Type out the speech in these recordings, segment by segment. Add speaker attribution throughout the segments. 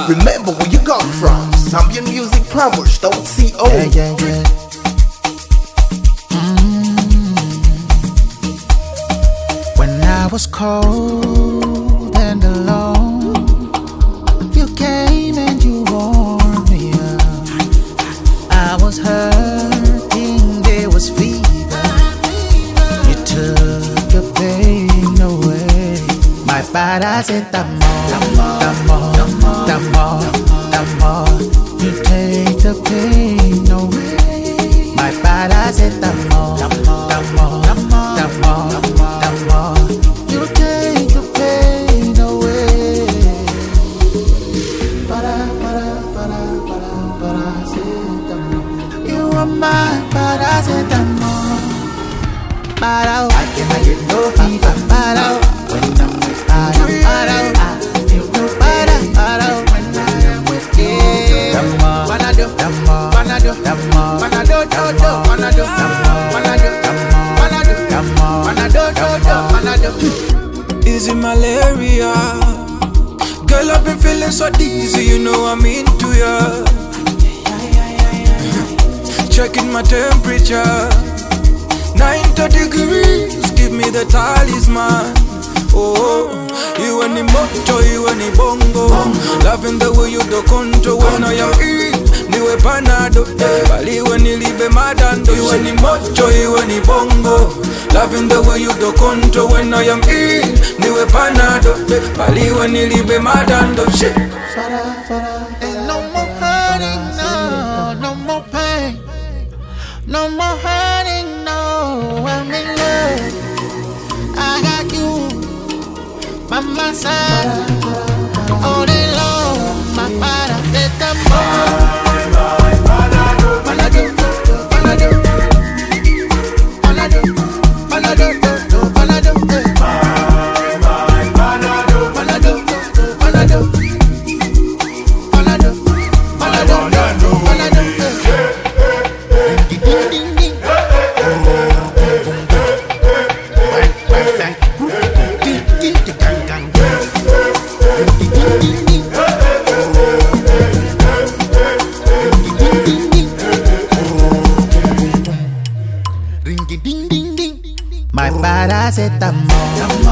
Speaker 1: Remember where you come from. Zambian music powers, don't see old.
Speaker 2: Yeah. When I was cold and alone, you came and you warmed me up. I was hurting, there was fever. You took the pain away. My paracetamol, you take the pain away. My paracetamol, you take the pain away. Paracetamol, you are my paracetamol. I cannot get no fever. When I'm with you, when I'm with you.
Speaker 3: Is it malaria? Girl, I've been feeling so dizzy, you know I'm into ya. Checking my temperature, 90 degrees, give me the talisman. Oh, you and the moto, you and the bongo. Loving the way you do control when I am in. Niwe panado, bali when you live madando. You and the moto, you and the bongo. Loving the way you do control when I am in. Niwe panado, bali when you live madando. Shit.
Speaker 2: Ain't no more hurting, no more pain. No more hurting, no, I'm in love. I got you by my side, all day long. My paracetamol. My paracetamol,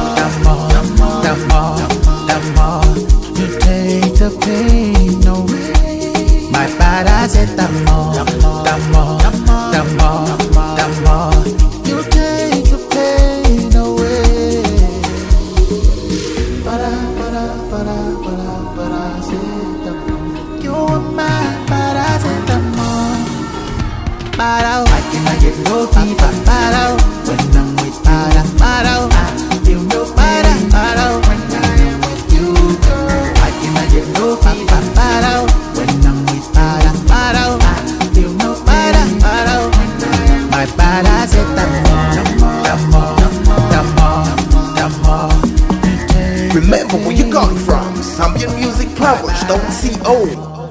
Speaker 2: you take the pain away. My paracetamol, you take the pain away. Paracetamol, you are my paracetamol. I cannot get no fever. When I'm with I feel no para when I am with you, girl. I cannot get no fever. When I'm with I feel no para when I am my
Speaker 1: Remember where you come from. Zambian music powers, don't see old.